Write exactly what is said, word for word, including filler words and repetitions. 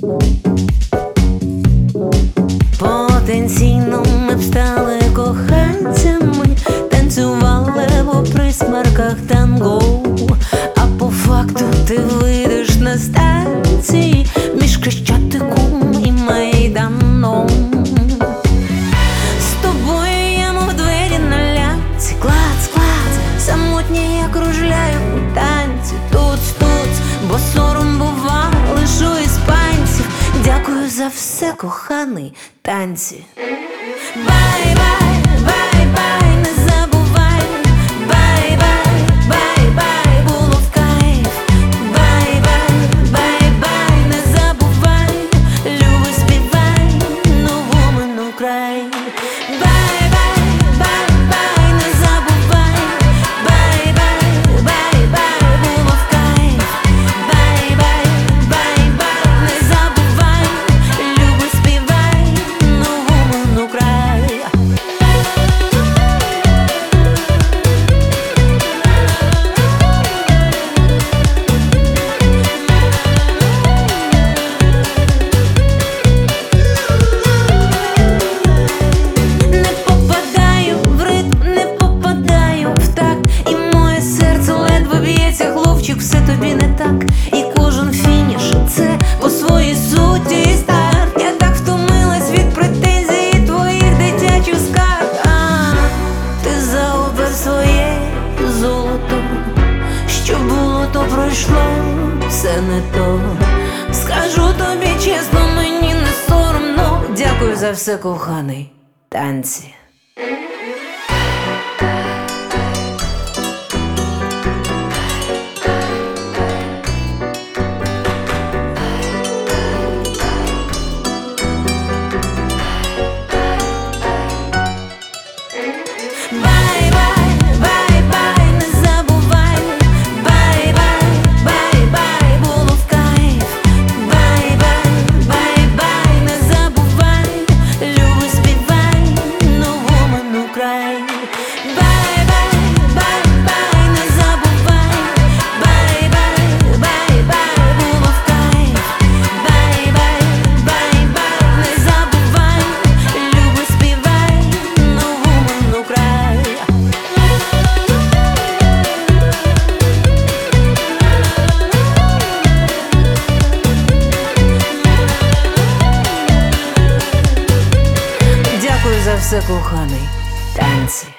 Потенційно ми б стали коханцями, танцювали по присмерках танго, а по факту ти вийдеш на станції між Хрещатиком і Майданом. З тобою я мов двері на лямці, клац, клац, самотні я кружляю у танці, туц-туц, бо сором бува лише у іспанців. Дякую за все, коханий, танці. Бай-бай, бай-бай, не забувай. Бай-бай, бай-бай, було в кайф. Бай-бай, бай-бай, не забувай. Люби, співай, нову минув край. Бай-бай, бай-бай, не забувай. Бай-бай, бай-бай, було в кайф. Бай-бай, бай-бай, не забувай. Люби, співай, нову минув край. Не попадаю в ритм, не попадаю в такт, і моє серце ледве б'ється, хлопчик, все тобі не так. І кожен фініш – це по своїй суті старт. Я так втомилась від претензій твоїх дитячих скарг. А ти заобер своє золото, що було, то пройшло, все не то. Скажу тобі чесно, мені не соромно. Дякую за все, коханий, танці. Бай-бай, бай-бай, не забувай. Бай-бай, бай-бай, було в кайф. Бай-бай, бай-бай, не забувай. Люби, співай, нову минув край. Бай-бай, бай-бай, не забувай. Бай-бай, бай-бай, було в кайф. Бай-бай, бай-бай, не забувай. Люби, співай, нову минув край. Дякую за все, коханий, танці.